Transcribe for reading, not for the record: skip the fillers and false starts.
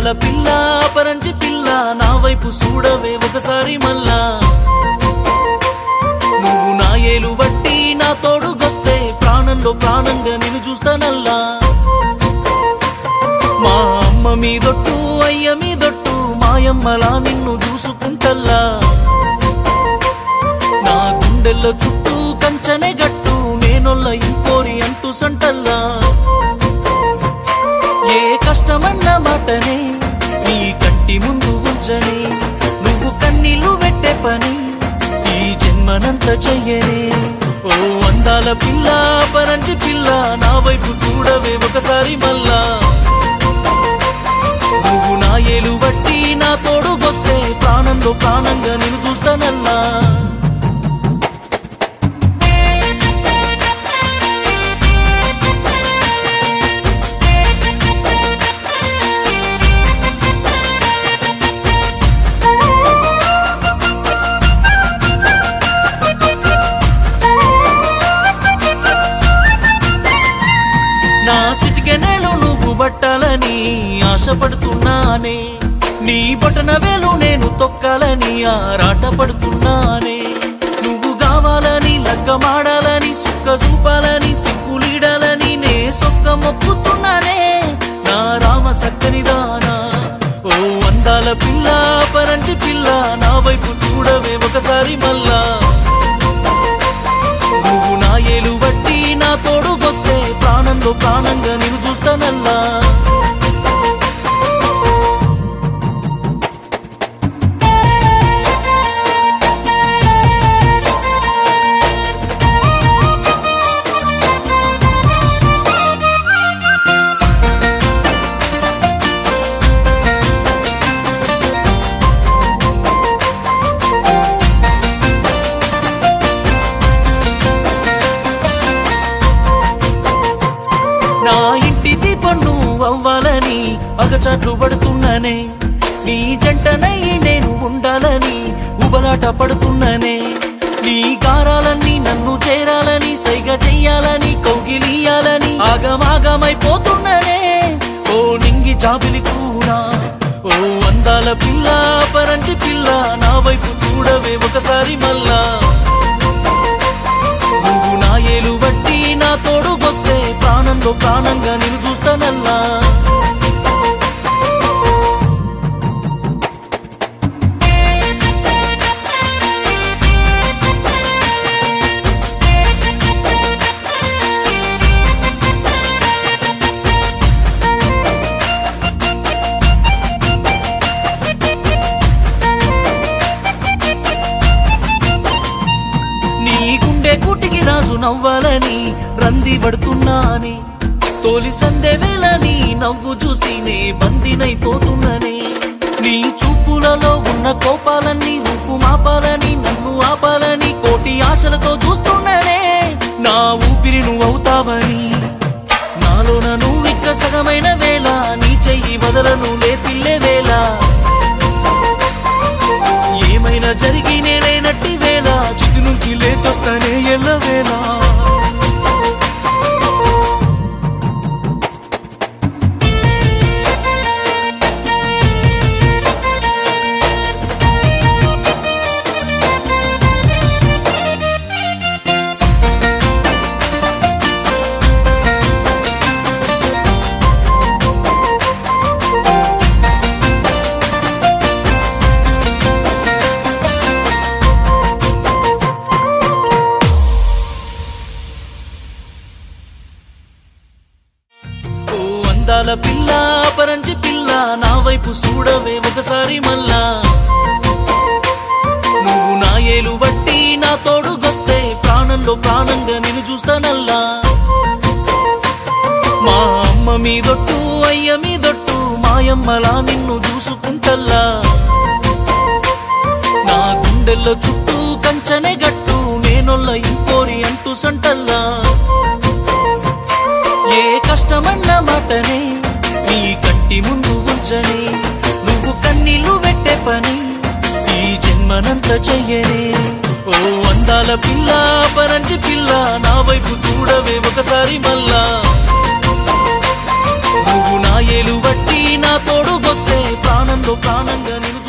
అందాల పిల్ల పరంజి పిల్ల నా వైపు చూడవే ఒకసారి మళ్ళా నువ్వు నా ఏలు వట్టి నా తోడుగొస్తే ప్రాణంలో ప్రాణంగా నిన్ను చూస్తానల్లా మా అమ్మ మీదొట్టు అయ్య మీదొట్టు మాయమ్మలా నిన్ను చూసుకుంటల్లా నా గుండెల్లో చుట్టూ కంచనే గట్టు నేనొల్ల ఇంకోరి అంటూ సంటల్లా ఏ కష్టమన్న మాటనే నీ కంటి ముందు ఉంచని నువ్వు కన్నీళ్లు పెట్టే పని ఈ జన్మనంత చెయ్యనే ఓ అందాల పిల్ల పరంజి పిల్ల నా వైపు చూడవే ఒకసారి మళ్ళా నువ్వు నా ఏలు వట్టి నా తోడుగొస్తే ప్రాణంలో ప్రాణంగా నిన్ను చూస్తానల్లా నా సిటికెనేలు నువ్వు పట్టాలని ఆశపడుతున్నానే నీ బొటన వేలు నేను తొక్కాలని ఆరాటపడుతున్నానే నువ్వు కావాలని లగ్గమాడాలని సుక్క చూపాలని సిగ్గులీడాలని నే సొక్క మొక్కుతున్నానే నా రామ సక్కనిదానా ఓ అందాల పిల్ల పరంజి పిల్ల నా వైపు చూడవే ఒకసారి మళ్ళా నువ్వు నా ఏలు వట్టి నా తోడుగొస్తే ప్రాణంలో ప్రాణంగా నిన్ను చూస్తానల్లా నా ఇంటి దీపం నువ్వు అవ్వాలని అగచాట్లు పడుతున్నానే నీ జంటనై నేను ఉండాలని ఉబలాట పడుతున్నానే నీ గారాలన్నీ నన్ను చేరాలని సైగ చెయ్యాలని కౌగిలియాలని ఆగమాగమైపోతున్నానే ఓ నింగి చాపిలి కూడా ఓ అందాల పిల్ల పరంజి పిల్ల నా వైపు చూడవే ఒకసారి మళ్ళా నువ్వు నా ఏలు వట్టి నా తోడుగొస్తే ప్రాణంలో ప్రాణంగా నిన్ను చూస్తానల్లా నీ గుండె కూటికి రాజు నవ్వాలని రంది పడుతున్నానే తోలి సందే వేళని నవ్వు చూసి నే బందినైపోతున్నానే నీ చూపులలో ఉన్న కోపాలన్నీ ఉప్పు మాపాలని నన్ను ఆపాలని కోటి ఆశలతో చూస్తున్నానే నా ఊపిరి నువ్వవుతావని నాలోన నువ్విక్క సగమైన వేళ నీ చెయ్యి వదలను లేపిల్లే వేళ ఏమైనా జరిగి నేనైనట్టి వేళ చితి నుంచి లేచొస్తానే ఎల్లవేళ అందాల పిల్ల పరంజి పిల్ల నా వైపు చూడవే ఒకసారి మళ్ళా నువ్వు నా ఏలు వట్టి నా తోడుగొస్తే ప్రాణంలో ప్రాణంగా నిన్ను చూస్తానల్లా మా అమ్మ మీదొట్టు అయ్య మీదొట్టు మాయమ్మలా నిన్ను చూసుకుంటల్లా నా గుండెల్లో చుట్టూ కంచనే గట్టు నేనొల్ల ఇంకోరి అంటూ సంటల్లా ఏ కష్టమన్న మాటనే నీ కంటి ముందు ఉంచని నువ్వు కన్నీళ్లు పెట్టే పని ఈ జన్మనంత చెయ్యనే ఓ అందాల పిల్ల పరంజి పిల్ల నా వైపు చూడవే ఒకసారి మళ్ళా నువ్వు నా ఏలు వట్టి నా తోడుగొస్తే వస్తే ప్రాణంలో ప్రాణంగా నిన్ను